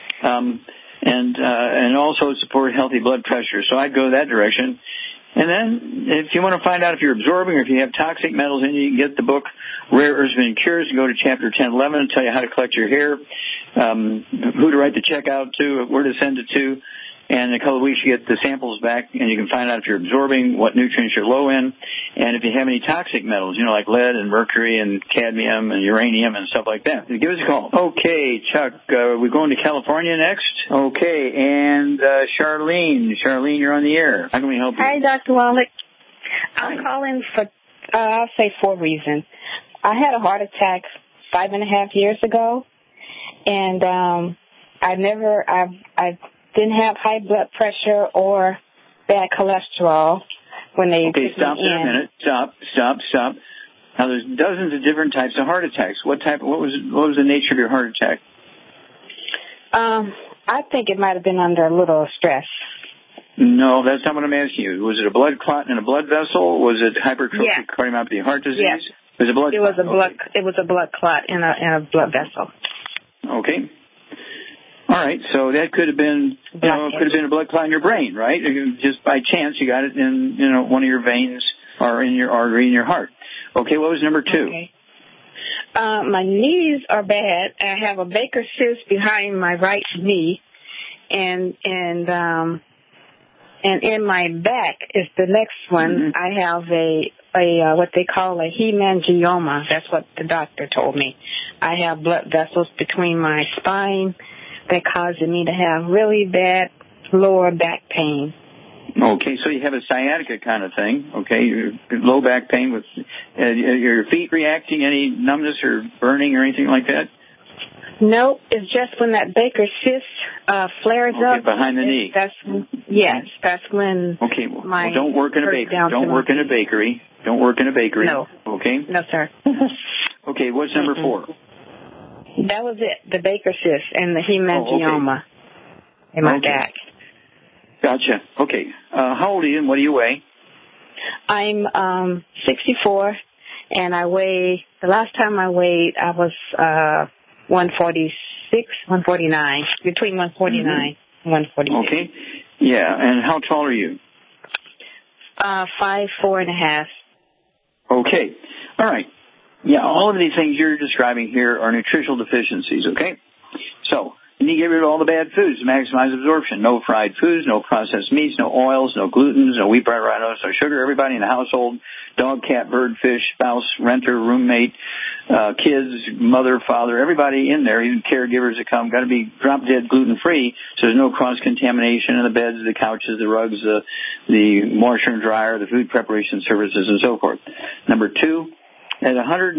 And also support healthy blood pressure. So I'd go that direction. And then if you want to find out if you're absorbing or if you have toxic metals in you, you can get the book Rare Earths and Cures and go to chapter 1011 and tell you how to collect your hair, who to write the check out to, where to send it to. And in a couple of weeks, you get the samples back, and you can find out if you're absorbing, what nutrients you're low in, and if you have any toxic metals, like lead and mercury and cadmium and uranium and stuff like that. Give us a call. Okay, Chuck, we're going to California next. Okay, and Charlene. Charlene, you're on the air. How can we help you? Hi, Dr. Wallach. I'm calling for, I'll say 4 reasons. I had a heart attack 5.5 years ago, and I didn't have high blood pressure or bad cholesterol when they Okay, stop there a minute. Stop. Now, there's dozens of different types of heart attacks. What was the nature of your heart attack? I think it might have been under a little stress. No, that's not what I'm asking you. Was it a blood clot in a blood vessel? Was it hypertrophic cardiomyopathy heart disease? Yes. It was a blood clot. It was a blood clot in a blood vessel. Okay. All right, so that could have been, could have been a blood clot in your brain, right? Just by chance, you got it in, one of your veins or in your artery in your heart. Okay, what was number 2? Okay. My knees are bad. I have a Baker cyst behind my right knee, and in my back is the next one. I have a what they call a hemangioma. That's what the doctor told me. I have blood vessels between my spine that causing me to have really bad lower back pain. Okay, so you have a sciatica kind of thing, okay? Your low back pain with your feet reacting, any numbness or burning or anything like that? No, it's just when that Baker cyst flares up. Behind the knee. That's when. Okay, well, don't work in a bakery. Don't work in a bakery. Don't work in a bakery. No. Okay? No, sir. Okay, what's number 4? That was it, the Baker cyst and the hemangioma in my back. Gotcha. Okay. How old are you and what do you weigh? I'm 64, and I weigh, the last time I weighed, I was 146, 149, between 149 and 146. Okay. Yeah, and how tall are you? 5'4.5". Okay. All right. Yeah, all of these things you're describing here are nutritional deficiencies, okay? So, you need to get rid of all the bad foods to maximize absorption. No fried foods, no processed meats, no oils, no glutens, no wheat, bran, rhinos, no sugar. Everybody in the household, dog, cat, bird, fish, spouse, renter, roommate, kids, mother, father, everybody in there, even caregivers that come, got to be drop-dead gluten-free so there's no cross-contamination in the beds, the couches, the rugs, the washer and dryer, the food preparation services, and so forth. Number 2, at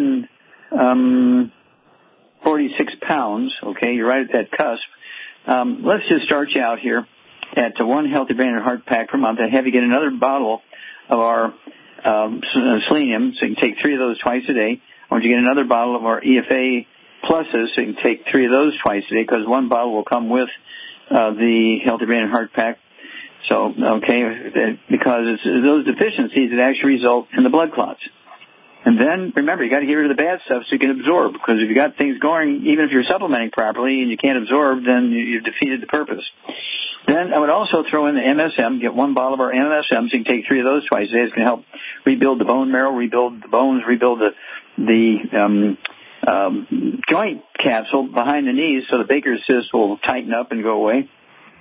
146 pounds, okay, you're right at that cusp. Let's just start you out here at 1 Healthy Brain and Heart Pack per month. I have you get another bottle of our selenium, so you can take 3 of those twice a day. I want you to get another bottle of our EFA pluses, so you can take 3 of those twice a day, because 1 bottle will come with the Healthy Brain and Heart Pack. So, okay, because it's those deficiencies that actually result in the blood clots. And then, remember, you got to get rid of the bad stuff so you can absorb, because if you got things going, even if you're supplementing properly and you can't absorb, then you've defeated the purpose. Then I would also throw in the MSM, get 1 bottle of our MSMs. You can take 3 of those twice a day. It's going to help rebuild the bone marrow, rebuild the bones, rebuild the joint capsule behind the knees so the Baker's cyst will tighten up and go away.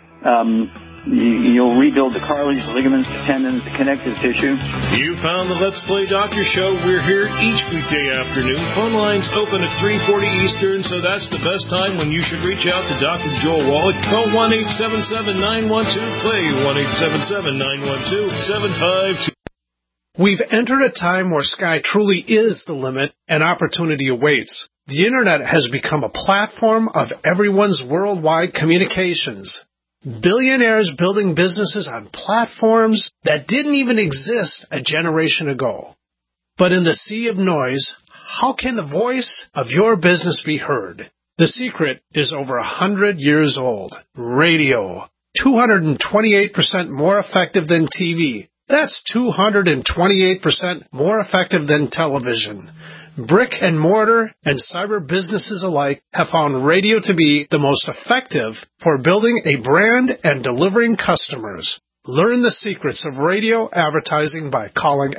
You'll rebuild the cartilage, the ligaments, the tendons, the connective tissue. You found the Let's Play Doctor Show. We're here each weekday afternoon. Phone lines open at 3:40 Eastern, so that's the best time when you should reach out to Dr. Joel Wallach. Call 1-877-912-PLAY, 1-877-912-752. We've entered a time where sky truly is the limit and opportunity awaits. The Internet has become a platform of everyone's worldwide communications. Billionaires building businesses on platforms that didn't even exist a generation ago. But in the sea of noise, how can the voice of your business be heard? The secret is over 100 years old. Radio. 228% more effective than TV. That's 228% more effective than television. Brick and mortar and cyber businesses alike have found radio to be the most effective for building a brand and delivering customers. Learn the secrets of radio advertising by calling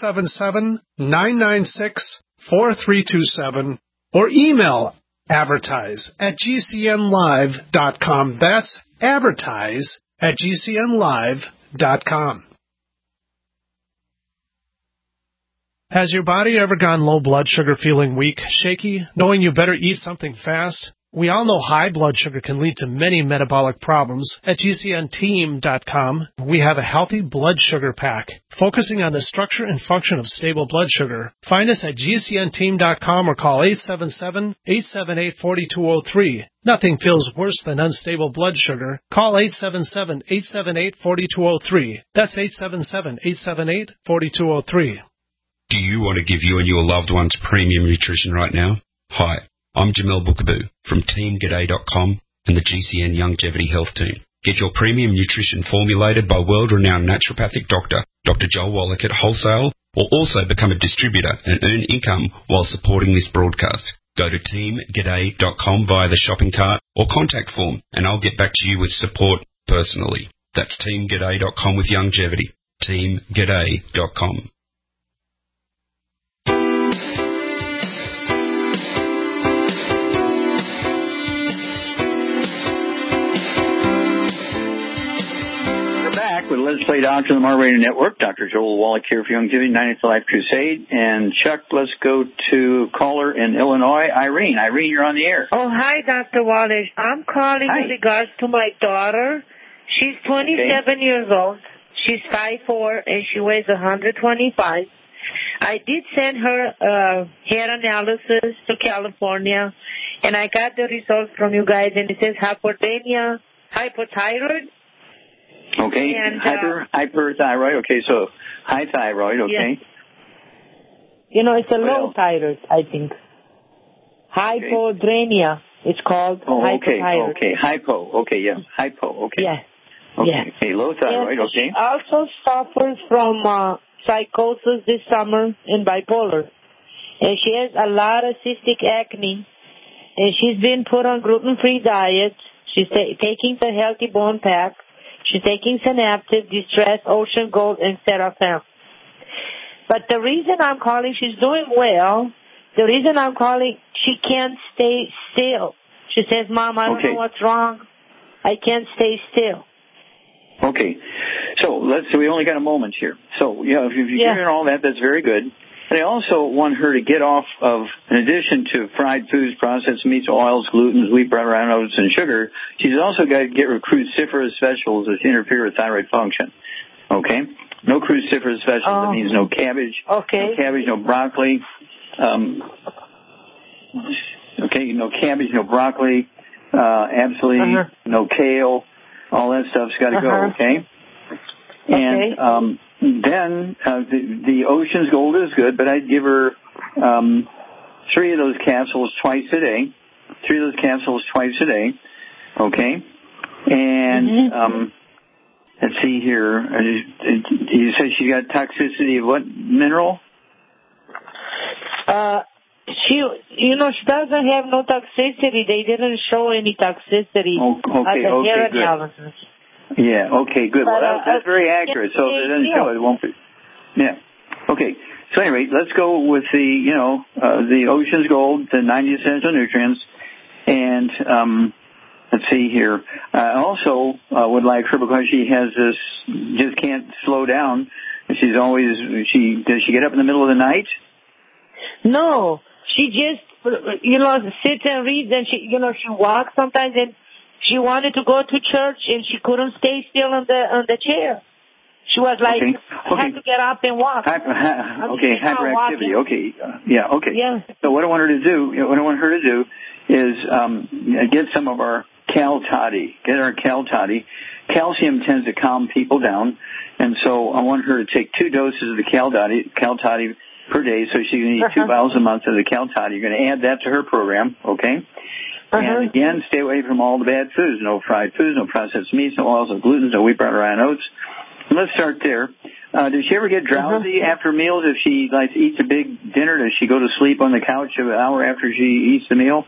877-996-4327 or email advertise@gcnlive.com. That's advertise@gcnlive.com. Has your body ever gone low blood sugar, feeling weak, shaky, knowing you better eat something fast? We all know high blood sugar can lead to many metabolic problems. At GCNteam.com, we have a healthy blood sugar pack, focusing on the structure and function of stable blood sugar. Find us at GCNteam.com or call 877-878-4203. Nothing feels worse than unstable blood sugar. Call 877-878-4203. That's 877-878-4203. Do you want to give you and your loved ones premium nutrition right now? Hi, I'm Jamel Bookaboo from TeamGaday.com and the GCN Longevity Health Team. Get your premium nutrition formulated by world-renowned naturopathic doctor, Dr. Joel Wallach at wholesale, or also become a distributor and earn income while supporting this broadcast. Go to TeamGaday.com via the shopping cart or contact form, and I'll get back to you with support personally. That's TeamGaday.com with longevity. TeamGaday.com. With Let's Play Doctor on the Mar Radio Network. Dr. Joel Wallach here for Longevity 90th Life Crusade. And Chuck, let's go to caller in Illinois, Irene. Irene, you're on the air. Oh, hi, Dr. Wallach. I'm calling in regards to my daughter. She's 27 years old. She's 5'4", and she weighs 125. I did send her hair analysis to California, and I got the results from you guys, and it says hyperthermia, hypothyroid. Okay, and, hyperthyroid. Okay, so high thyroid. Okay. Yeah. It's a low thyroid, I think. Hypodrenia. It's called hypothyroid. Okay, hypo. Okay, yeah, hypo. Okay. Yeah. Okay. Yeah. Okay, low thyroid. And okay. She also suffers from psychosis this summer and bipolar, and she has a lot of cystic acne, and she's been put on gluten-free diet. She's taking the Healthy Bone Pack. She's taking Synaptive, Distress, Ocean Gold, and Seraphim. But the reason I'm calling, she's doing well. The reason I'm calling, she can't stay still. She says, Mom, I don't know what's wrong. I can't stay still. Okay. So we only got a moment here. So, if you're hearing all that, that's very good. But I also want her to get off of, in addition to fried foods, processed meats, oils, gluten, wheat, bread, oats, and sugar, she's also got to get cruciferous vegetables that interfere with thyroid function. Okay? No cruciferous vegetables. That means no cabbage. Okay. No cabbage, no broccoli. No cabbage, no broccoli. Absolutely no kale. All that stuff's got to go, okay? And then the Ocean's Gold is good, but I'd give her 3 of those capsules twice a day. 3 of those capsules twice a day, okay? And let's see here. You said she got toxicity of what mineral? She doesn't have no toxicity. They didn't show any toxicity at the hair analysis. Yeah, okay, good. Well, that's very accurate. So if it doesn't show it, won't be. Yeah. Okay. So anyway, let's go with the Ocean's Gold, the 90 essential nutrients. And let's see here. I also would like her, because she has this, just can't slow down. Does she get up in the middle of the night? No. She just, sits and reads, and she walks sometimes, and she wanted to go to church, and she couldn't stay still on the chair. She was like, I had to get up and walk. Hyperactivity. Okay. Okay. Yeah. So what I want her to do is get some of our Cal Toddy. Get our Cal Toddy. Calcium tends to calm people down, and so I want her to take 2 doses of the Cal Toddy per day, so she can eat 2 bottles a month of the Cal Toddy. You're going to add that to her program, okay? And again, stay away from all the bad foods. No fried foods, no processed meats, no oils, no gluten, no wheat, butter, rye, and oats. Let's start there. Does she ever get drowsy after meals? If she eats a big dinner, does she go to sleep on the couch an hour after she eats the meal?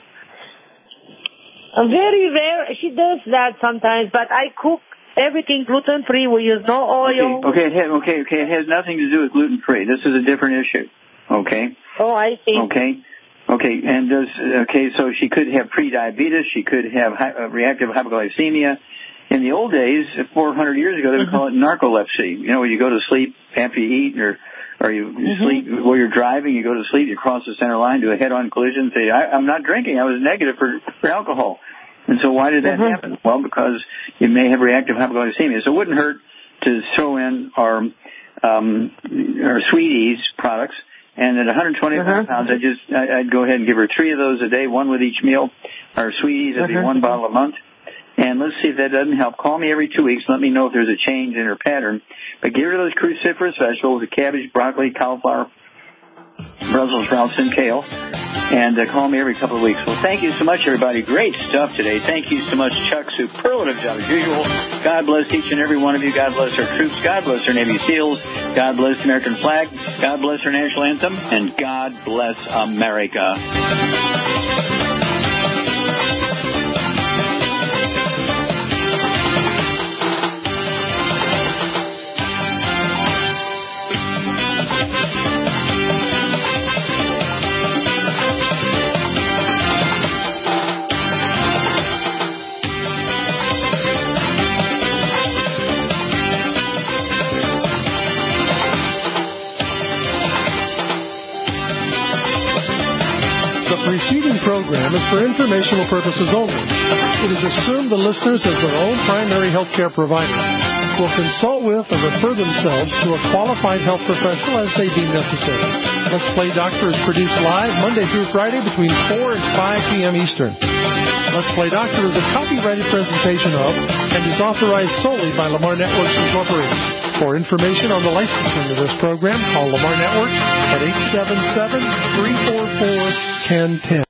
Very rare. She does that sometimes, but I cook everything gluten-free. We use no oil. Okay. It has nothing to do with gluten-free. This is a different issue. Okay? Oh, I see. Okay, and so she could have prediabetes. She could have reactive hypoglycemia. In the old days, 400 years ago, they would call it narcolepsy. Where you go to sleep after you eat, or you sleep while you're driving, you go to sleep, you cross the center line, do a head-on collision, say, I'm not drinking, I was negative for alcohol. And so why did that happen? Well, because you may have reactive hypoglycemia. So it wouldn't hurt to throw in our Sweeties products. And at 125 pounds, I'd go ahead and give her 3 of those a day, 1 with each meal. Our Sweeties would be 1 bottle a month. And let's see if that doesn't help. Call me every 2 weeks. Let me know if there's a change in her pattern. But give her those cruciferous vegetables, the cabbage, broccoli, cauliflower, Brussels sprouts, and kale. And call me every couple of weeks. Well, thank you so much, everybody. Great stuff today. Thank you so much, Chuck. Superlative job as usual. God bless each and every one of you. God bless our troops. God bless our Navy SEALs. God bless the American flag. God bless our national anthem. And God bless America. The preceding program is for informational purposes only. It is assumed the listeners, as their own primary health care provider, will consult with or refer themselves to a qualified health professional as they deem necessary. Let's Play Doctor is produced live Monday through Friday between 4 and 5 p.m. Eastern. Let's Play Doctor is a copyrighted presentation of and is authorized solely by Lamar Networks Incorporated. For information on the licensing of this program, call Lamar Networks at 877-344-1010.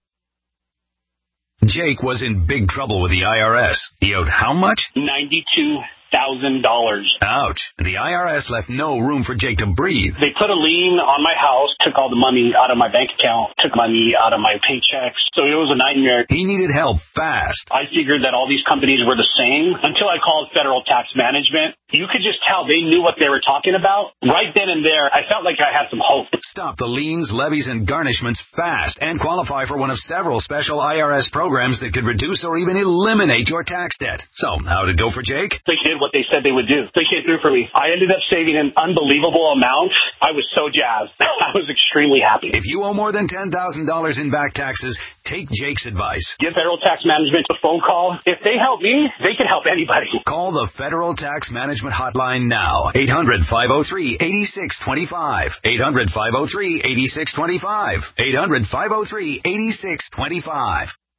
Jake was in big trouble with the IRS. He owed how much? $92,000. Ouch. The IRS left no room for Jake to breathe. They put a lien on my house, took all the money out of my bank account, took money out of my paychecks. So it was a nightmare. He needed help fast. I figured that all these companies were the same until I called Federal Tax Management. You could just tell they knew what they were talking about. Right then and there, I felt like I had some hope. Stop the liens, levies, and garnishments fast and qualify for one of several special IRS programs that could reduce or even eliminate your tax debt. So, how did it go for Jake? They did what they said they would do. They came through for me. I ended up saving an unbelievable amount. I was so jazzed. I was extremely happy. If you owe more than $10,000 in back taxes, take Jake's advice. Give Federal Tax Management a phone call. If they help me, they can help anybody. Call the Federal Tax Management hotline now. 800-503-8625. 800-503-8625. 800-503-8625.